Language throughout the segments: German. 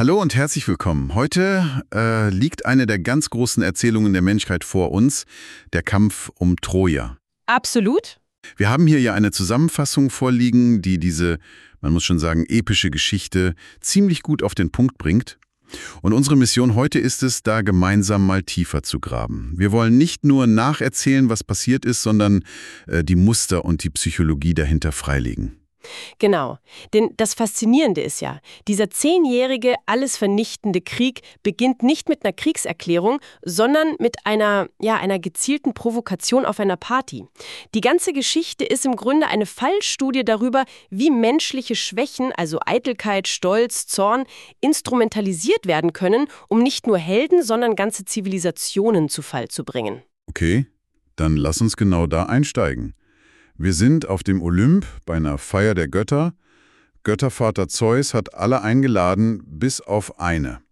Hallo und herzlich willkommen. Heute liegt eine der ganz großen Erzählungen der Menschheit vor uns, der Kampf um Troja. Absolut. Wir haben hier ja eine Zusammenfassung vorliegen, die diese, man muss schon sagen, epische Geschichte ziemlich gut auf den Punkt bringt. Und unsere Mission heute ist es, da gemeinsam mal tiefer zu graben. Wir wollen nicht nur nacherzählen, was passiert ist, sondern die Muster und die Psychologie dahinter freilegen. Genau. Denn das Faszinierende ist ja, dieser 10-jährige, alles vernichtende Krieg beginnt nicht mit einer Kriegserklärung, sondern mit einer gezielten Provokation auf einer Party. Die ganze Geschichte ist im Grunde eine Fallstudie darüber, wie menschliche Schwächen, also Eitelkeit, Stolz, Zorn, instrumentalisiert werden können, um nicht nur Helden, sondern ganze Zivilisationen zu Fall zu bringen. Okay, dann lass uns genau da einsteigen. Wir sind auf dem Olymp bei einer Feier der Götter. Göttervater Zeus hat alle eingeladen, bis auf eine.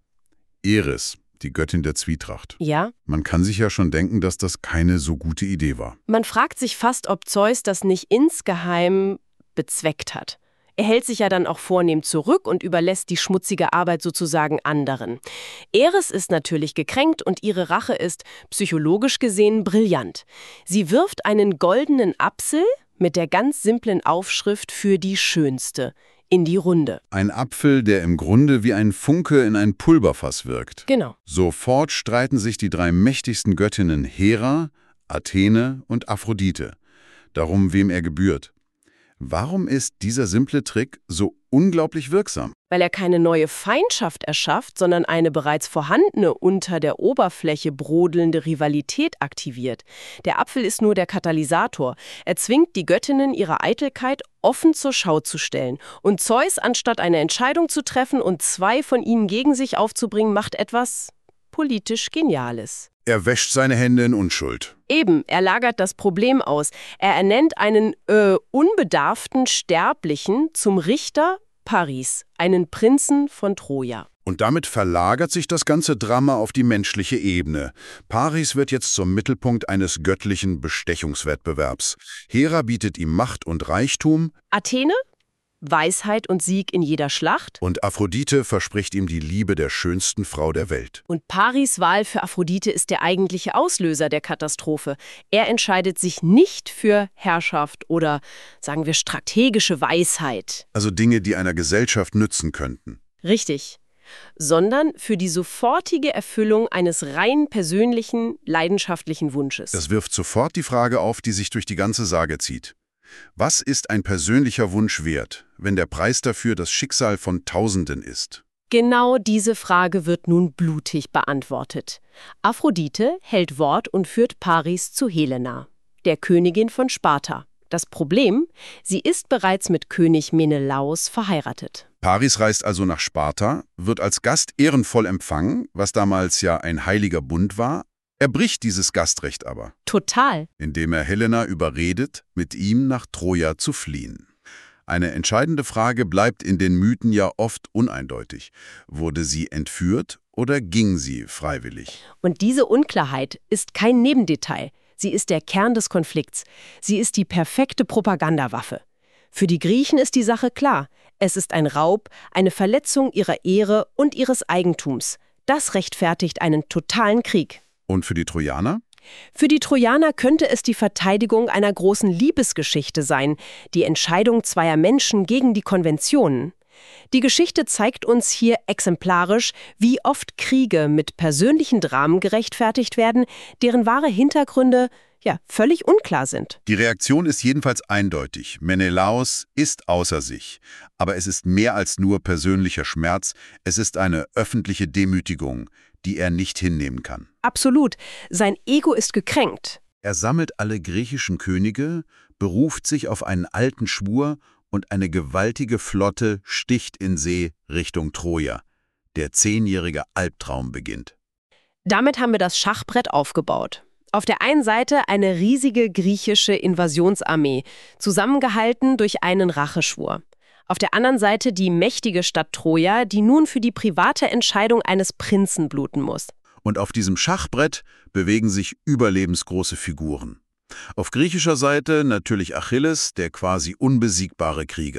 Eris, die Göttin der Zwietracht. Ja? Man kann sich ja schon denken, dass das keine so gute Idee war. Man fragt sich fast, ob Zeus das nicht insgeheim bezweckt hat. Er hält sich ja dann auch vornehm zurück und überlässt die schmutzige Arbeit sozusagen anderen. Eris ist natürlich gekränkt und ihre Rache ist, psychologisch gesehen, brillant. Sie wirft einen goldenen Apfel mit der ganz simplen Aufschrift für die Schönste in die Runde. Ein Apfel, der im Grunde wie ein Funke in ein Pulverfass wirkt. Genau. Sofort streiten sich die drei mächtigsten Göttinnen Hera, Athene und Aphrodite darum, wem er gebührt. Warum ist dieser simple Trick so unglaublich wirksam? Weil er keine neue Feindschaft erschafft, sondern eine bereits vorhandene, unter der Oberfläche brodelnde Rivalität aktiviert. Der Apfel ist nur der Katalysator. Er zwingt die Göttinnen, ihre Eitelkeit offen zur Schau zu stellen. Und Zeus, anstatt eine Entscheidung zu treffen und zwei von ihnen gegen sich aufzubringen, macht etwas politisch Geniales. Er wäscht seine Hände in Unschuld. Eben, er lagert das Problem aus. Er ernennt einen unbedarften Sterblichen zum Richter Paris, einen Prinzen von Troja. Und damit verlagert sich das ganze Drama auf die menschliche Ebene. Paris wird jetzt zum Mittelpunkt eines göttlichen Bestechungswettbewerbs. Hera bietet ihm Macht und Reichtum. Athene? Weisheit und Sieg in jeder Schlacht. Und Aphrodite verspricht ihm die Liebe der schönsten Frau der Welt. Und Paris' Wahl für Aphrodite ist der eigentliche Auslöser der Katastrophe. Er entscheidet sich nicht für Herrschaft oder, sagen wir, strategische Weisheit. Also Dinge, die einer Gesellschaft nützen könnten. Richtig. Sondern für die sofortige Erfüllung eines rein persönlichen, leidenschaftlichen Wunsches. Das wirft sofort die Frage auf, die sich durch die ganze Sage zieht. Was ist ein persönlicher Wunsch wert, wenn der Preis dafür das Schicksal von Tausenden ist? Genau diese Frage wird nun blutig beantwortet. Aphrodite hält Wort und führt Paris zu Helena, der Königin von Sparta. Das Problem? Sie ist bereits mit König Menelaos verheiratet. Paris reist also nach Sparta, wird als Gast ehrenvoll empfangen, was damals ja ein heiliger Bund war. Er bricht dieses Gastrecht aber. Total. Indem er Helena überredet, mit ihm nach Troja zu fliehen. Eine entscheidende Frage bleibt in den Mythen ja oft uneindeutig. Wurde sie entführt oder ging sie freiwillig? Und diese Unklarheit ist kein Nebendetail. Sie ist der Kern des Konflikts. Sie ist die perfekte Propagandawaffe. Für die Griechen ist die Sache klar. Es ist ein Raub, eine Verletzung ihrer Ehre und ihres Eigentums. Das rechtfertigt einen totalen Krieg. Und für die Trojaner? Für die Trojaner könnte es die Verteidigung einer großen Liebesgeschichte sein, die Entscheidung zweier Menschen gegen die Konventionen. Die Geschichte zeigt uns hier exemplarisch, wie oft Kriege mit persönlichen Dramen gerechtfertigt werden, deren wahre Hintergründe völlig unklar sind. Die Reaktion ist jedenfalls eindeutig. Menelaos ist außer sich. Aber es ist mehr als nur persönlicher Schmerz, es ist eine öffentliche Demütigung, die er nicht hinnehmen kann. Absolut. Sein Ego ist gekränkt. Er sammelt alle griechischen Könige, beruft sich auf einen alten Schwur und eine gewaltige Flotte sticht in See Richtung Troja. Der 10-jährige Albtraum beginnt. Damit haben wir das Schachbrett aufgebaut. Auf der einen Seite eine riesige griechische Invasionsarmee, zusammengehalten durch einen Racheschwur. Auf der anderen Seite die mächtige Stadt Troja, die nun für die private Entscheidung eines Prinzen bluten muss. Und auf diesem Schachbrett bewegen sich überlebensgroße Figuren. Auf griechischer Seite natürlich Achilles, der quasi unbesiegbare Krieger.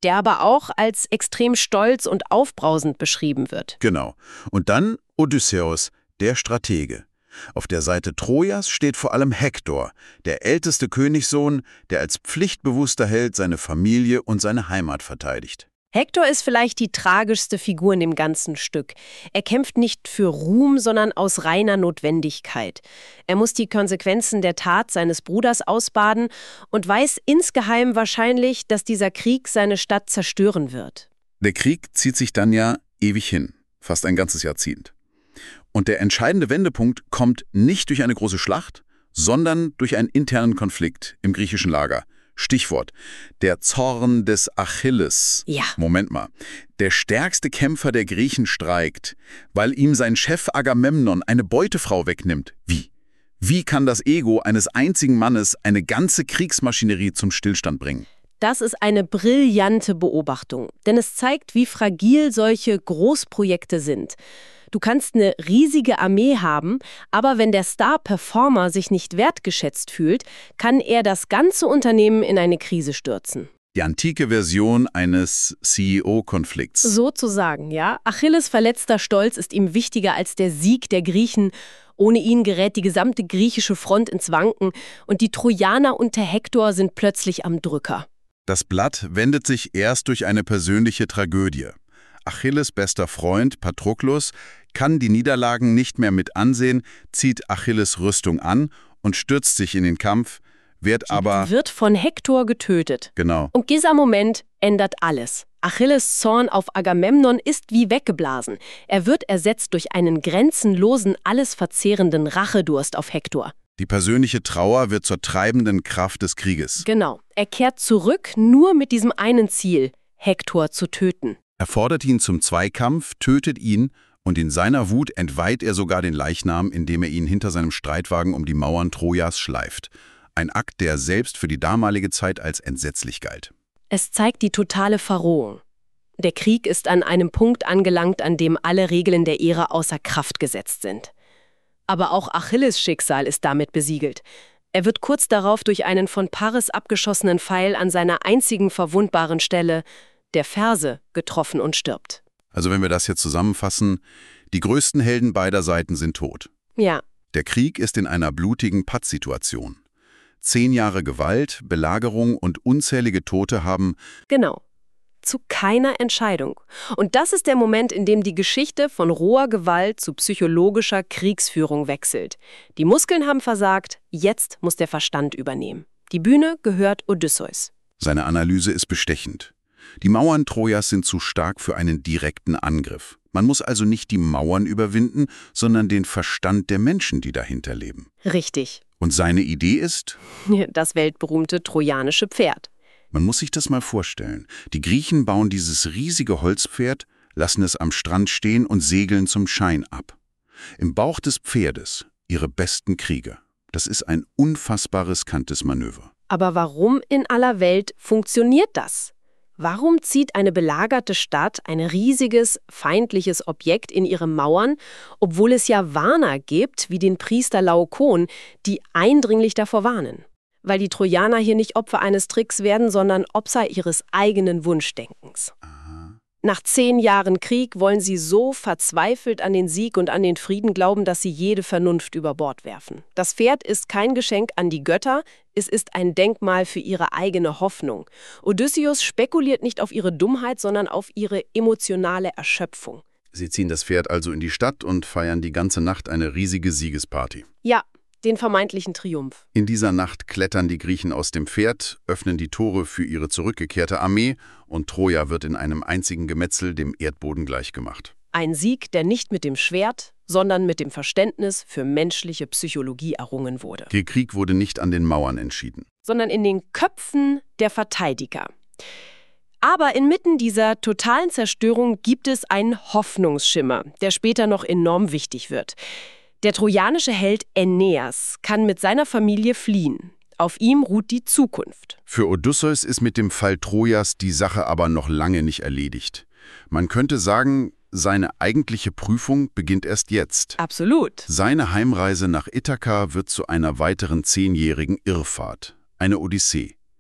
der aber auch als extrem stolz und aufbrausend beschrieben wird. Genau. Und dann Odysseus, der Stratege. Auf der Seite Trojas steht vor allem Hektor, der älteste Königssohn, der als pflichtbewusster Held seine Familie und seine Heimat verteidigt. Hektor ist vielleicht die tragischste Figur in dem ganzen Stück. Er kämpft nicht für Ruhm, sondern aus reiner Notwendigkeit. Er muss die Konsequenzen der Tat seines Bruders ausbaden und weiß insgeheim wahrscheinlich, dass dieser Krieg seine Stadt zerstören wird. Der Krieg zieht sich dann ja ewig hin, fast ein ganzes Jahrzehnt. Und der entscheidende Wendepunkt kommt nicht durch eine große Schlacht, sondern durch einen internen Konflikt im griechischen Lager. Stichwort, der Zorn des Achilles. Ja. Moment mal. Der stärkste Kämpfer der Griechen streikt, weil ihm sein Chef Agamemnon eine Beutefrau wegnimmt. Wie? Wie kann das Ego eines einzigen Mannes eine ganze Kriegsmaschinerie zum Stillstand bringen? Das ist eine brillante Beobachtung, denn es zeigt, wie fragil solche Großprojekte sind. Du kannst eine riesige Armee haben, aber wenn der Star-Performer sich nicht wertgeschätzt fühlt, kann er das ganze Unternehmen in eine Krise stürzen. Die antike Version eines CEO-Konflikts. Sozusagen, ja. Achilles' verletzter Stolz ist ihm wichtiger als der Sieg der Griechen. Ohne ihn gerät die gesamte griechische Front ins Wanken und die Trojaner unter Hektor sind plötzlich am Drücker. Das Blatt wendet sich erst durch eine persönliche Tragödie. Achilles' bester Freund Patroklos kann die Niederlagen nicht mehr mit ansehen, zieht Achilles' Rüstung an und stürzt sich in den Kampf, wird von Hektor getötet. Genau. Und dieser Moment ändert alles. Achilles' Zorn auf Agamemnon ist wie weggeblasen. Er wird ersetzt durch einen grenzenlosen, alles verzehrenden Rachedurst auf Hektor. Die persönliche Trauer wird zur treibenden Kraft des Krieges. Genau. Er kehrt zurück nur mit diesem einen Ziel, Hektor zu töten. Er fordert ihn zum Zweikampf, tötet ihn und in seiner Wut entweiht er sogar den Leichnam, indem er ihn hinter seinem Streitwagen um die Mauern Trojas schleift. Ein Akt, der selbst für die damalige Zeit als entsetzlich galt. Es zeigt die totale Verrohung. Der Krieg ist an einem Punkt angelangt, an dem alle Regeln der Ehre außer Kraft gesetzt sind. Aber auch Achilles' Schicksal ist damit besiegelt. Er wird kurz darauf durch einen von Paris abgeschossenen Pfeil an seiner einzigen verwundbaren Stelle, der Ferse, getroffen und stirbt. Also wenn wir das jetzt zusammenfassen, die größten Helden beider Seiten sind tot. Ja. Der Krieg ist in einer blutigen Pattsituation. 10 Jahre Gewalt, Belagerung und unzählige Tote haben Genau. Zu keiner Entscheidung. Und das ist der Moment, in dem die Geschichte von roher Gewalt zu psychologischer Kriegsführung wechselt. Die Muskeln haben versagt, jetzt muss der Verstand übernehmen. Die Bühne gehört Odysseus. Seine Analyse ist bestechend. Die Mauern Trojas sind zu stark für einen direkten Angriff. Man muss also nicht die Mauern überwinden, sondern den Verstand der Menschen, die dahinter leben. Richtig. Und seine Idee ist? Das weltberühmte trojanische Pferd. Man muss sich das mal vorstellen. Die Griechen bauen dieses riesige Holzpferd, lassen es am Strand stehen und segeln zum Schein ab. Im Bauch des Pferdes ihre besten Krieger. Das ist ein unfassbar riskantes Manöver. Aber warum in aller Welt funktioniert das? Warum zieht eine belagerte Stadt ein riesiges, feindliches Objekt in ihre Mauern, obwohl es ja Warner gibt, wie den Priester Laokon, die eindringlich davor warnen? Weil die Trojaner hier nicht Opfer eines Tricks werden, sondern Opfer ihres eigenen Wunschdenkens. Nach 10 Jahren Krieg wollen sie so verzweifelt an den Sieg und an den Frieden glauben, dass sie jede Vernunft über Bord werfen. Das Pferd ist kein Geschenk an die Götter, es ist ein Denkmal für ihre eigene Hoffnung. Odysseus spekuliert nicht auf ihre Dummheit, sondern auf ihre emotionale Erschöpfung. Sie ziehen das Pferd also in die Stadt und feiern die ganze Nacht eine riesige Siegesparty. Ja, den vermeintlichen Triumph. In dieser Nacht klettern die Griechen aus dem Pferd, öffnen die Tore für ihre zurückgekehrte Armee und Troja wird in einem einzigen Gemetzel dem Erdboden gleichgemacht. Ein Sieg, der nicht mit dem Schwert, sondern mit dem Verständnis für menschliche Psychologie errungen wurde. Der Krieg wurde nicht an den Mauern entschieden, sondern in den Köpfen der Verteidiger. Aber inmitten dieser totalen Zerstörung gibt es einen Hoffnungsschimmer, der später noch enorm wichtig wird. Der trojanische Held Aeneas kann mit seiner Familie fliehen. Auf ihm ruht die Zukunft. Für Odysseus ist mit dem Fall Trojas die Sache aber noch lange nicht erledigt. Man könnte sagen, seine eigentliche Prüfung beginnt erst jetzt. Absolut. Seine Heimreise nach Ithaka wird zu einer weiteren 10-jährigen Irrfahrt, eine Odyssee.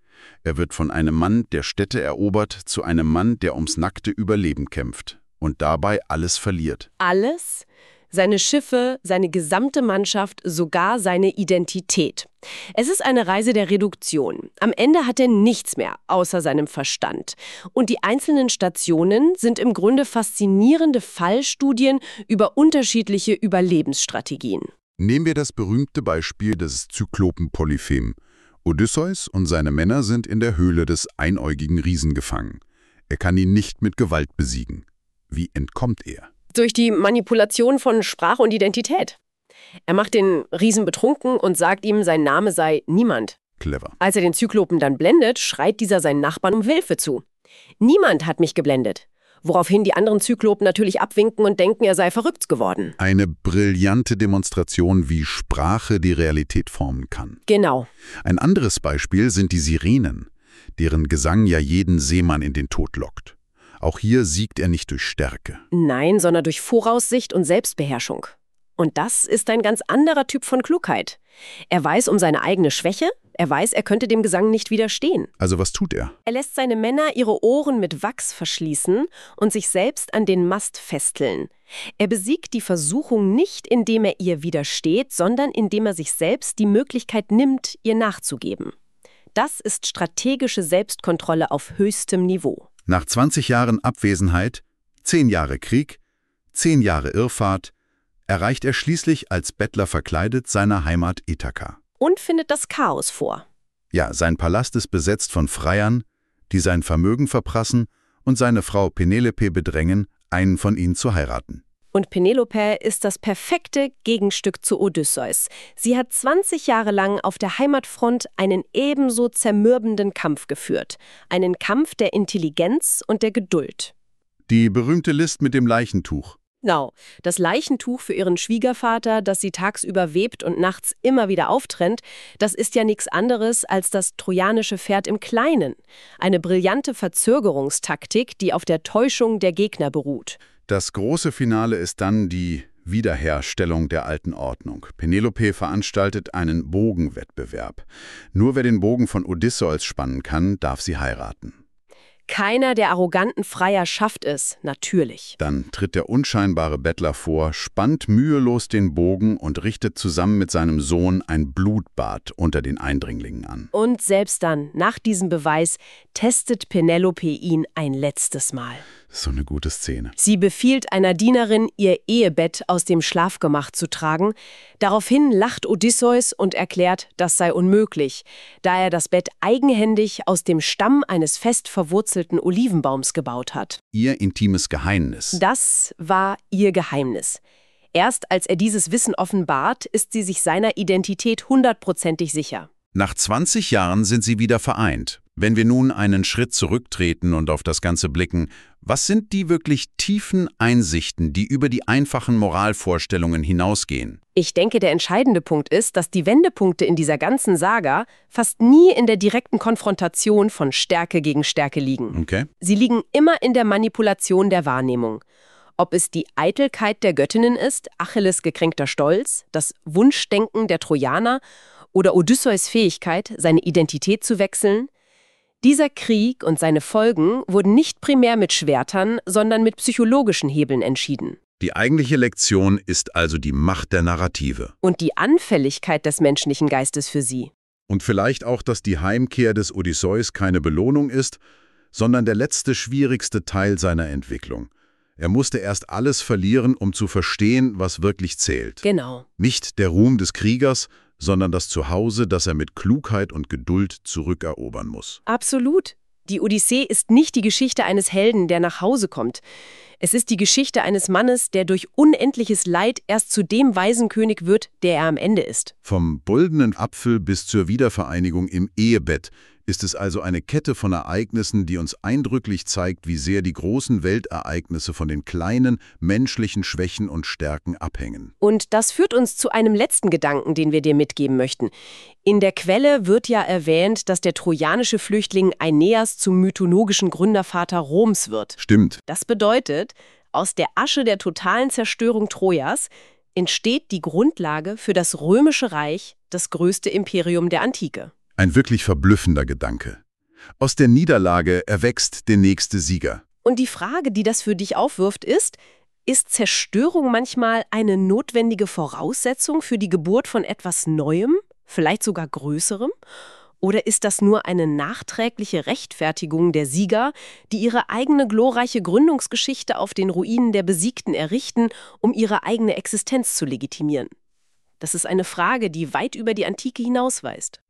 Er wird von einem Mann, der Städte erobert, zu einem Mann, der ums nackte Überleben kämpft und dabei alles verliert. Alles? Seine Schiffe, seine gesamte Mannschaft, sogar seine Identität. Es ist eine Reise der Reduktion. Am Ende hat er nichts mehr, außer seinem Verstand. Und die einzelnen Stationen sind im Grunde faszinierende Fallstudien über unterschiedliche Überlebensstrategien. Nehmen wir das berühmte Beispiel des Zyklopen Polyphem. Odysseus und seine Männer sind in der Höhle des einäugigen Riesen gefangen. Er kann ihn nicht mit Gewalt besiegen. Wie entkommt er? Durch die Manipulation von Sprache und Identität. Er macht den Riesen betrunken und sagt ihm, sein Name sei Niemand. Clever. Als er den Zyklopen dann blendet, schreit dieser seinen Nachbarn um Hilfe zu. Niemand hat mich geblendet. Woraufhin die anderen Zyklopen natürlich abwinken und denken, er sei verrückt geworden. Eine brillante Demonstration, wie Sprache die Realität formen kann. Genau. Ein anderes Beispiel sind die Sirenen, deren Gesang ja jeden Seemann in den Tod lockt. Auch hier siegt er nicht durch Stärke. Nein, sondern durch Voraussicht und Selbstbeherrschung. Und das ist ein ganz anderer Typ von Klugheit. Er weiß um seine eigene Schwäche, er weiß, er könnte dem Gesang nicht widerstehen. Also was tut er? Er lässt seine Männer ihre Ohren mit Wachs verschließen und sich selbst an den Mast festeln. Er besiegt die Versuchung nicht, indem er ihr widersteht, sondern indem er sich selbst die Möglichkeit nimmt, ihr nachzugeben. Das ist strategische Selbstkontrolle auf höchstem Niveau. Nach 20 Jahren Abwesenheit, 10 Jahre Krieg, 10 Jahre Irrfahrt, erreicht er schließlich als Bettler verkleidet seine Heimat Ithaka. Und findet das Chaos vor. Ja, sein Palast ist besetzt von Freiern, die sein Vermögen verprassen und seine Frau Penelope bedrängen, einen von ihnen zu heiraten. Und Penelope ist das perfekte Gegenstück zu Odysseus. Sie hat 20 Jahre lang auf der Heimatfront einen ebenso zermürbenden Kampf geführt. Einen Kampf der Intelligenz und der Geduld. Die berühmte List mit dem Leichentuch. Genau, das Leichentuch für ihren Schwiegervater, das sie tagsüber webt und nachts immer wieder auftrennt, das ist ja nichts anderes als das trojanische Pferd im Kleinen. Eine brillante Verzögerungstaktik, die auf der Täuschung der Gegner beruht. Das große Finale ist dann die Wiederherstellung der alten Ordnung. Penelope veranstaltet einen Bogenwettbewerb. Nur wer den Bogen von Odysseus spannen kann, darf sie heiraten. Keiner der arroganten Freier schafft es, natürlich. Dann tritt der unscheinbare Bettler vor, spannt mühelos den Bogen und richtet zusammen mit seinem Sohn ein Blutbad unter den Eindringlingen an. Und selbst dann, nach diesem Beweis, testet Penelope ihn ein letztes Mal. So eine gute Szene. Sie befiehlt einer Dienerin, ihr Ehebett aus dem Schlafgemach zu tragen. Daraufhin lacht Odysseus und erklärt, das sei unmöglich, da er das Bett eigenhändig aus dem Stamm eines fest verwurzelten Olivenbaums gebaut hat. Ihr intimes Geheimnis. Das war ihr Geheimnis. Erst als er dieses Wissen offenbart, ist sie sich seiner Identität 100%ig sicher. Nach 20 Jahren sind sie wieder vereint. Wenn wir nun einen Schritt zurücktreten und auf das Ganze blicken, was sind die wirklich tiefen Einsichten, die über die einfachen Moralvorstellungen hinausgehen? Ich denke, der entscheidende Punkt ist, dass die Wendepunkte in dieser ganzen Saga fast nie in der direkten Konfrontation von Stärke gegen Stärke liegen. Okay. Sie liegen immer in der Manipulation der Wahrnehmung. Ob es die Eitelkeit der Göttinnen ist, Achilles gekränkter Stolz, das Wunschdenken der Trojaner oder Odysseus Fähigkeit, seine Identität zu wechseln. Dieser Krieg und seine Folgen wurden nicht primär mit Schwertern, sondern mit psychologischen Hebeln entschieden. Die eigentliche Lektion ist also die Macht der Narrative. Und die Anfälligkeit des menschlichen Geistes für sie. Und vielleicht auch, dass die Heimkehr des Odysseus keine Belohnung ist, sondern der letzte, schwierigste Teil seiner Entwicklung. Er musste erst alles verlieren, um zu verstehen, was wirklich zählt. Genau. Nicht der Ruhm des Kriegers, sondern das Zuhause, das er mit Klugheit und Geduld zurückerobern muss. Absolut. Die Odyssee ist nicht die Geschichte eines Helden, der nach Hause kommt. Es ist die Geschichte eines Mannes, der durch unendliches Leid erst zu dem Waisenkönig wird, der er am Ende ist. Vom goldenen Apfel bis zur Wiedervereinigung im Ehebett ist es also eine Kette von Ereignissen, die uns eindrücklich zeigt, wie sehr die großen Weltereignisse von den kleinen menschlichen Schwächen und Stärken abhängen. Und das führt uns zu einem letzten Gedanken, den wir dir mitgeben möchten. In der Quelle wird ja erwähnt, dass der trojanische Flüchtling Aeneas zum mythologischen Gründervater Roms wird. Stimmt. Das bedeutet, aus der Asche der totalen Zerstörung Trojas entsteht die Grundlage für das Römische Reich, das größte Imperium der Antike. Ein wirklich verblüffender Gedanke. Aus der Niederlage erwächst der nächste Sieger. Und die Frage, die das für dich aufwirft, ist Zerstörung manchmal eine notwendige Voraussetzung für die Geburt von etwas Neuem, vielleicht sogar Größerem? Oder ist das nur eine nachträgliche Rechtfertigung der Sieger, die ihre eigene glorreiche Gründungsgeschichte auf den Ruinen der Besiegten errichten, um ihre eigene Existenz zu legitimieren? Das ist eine Frage, die weit über die Antike hinausweist.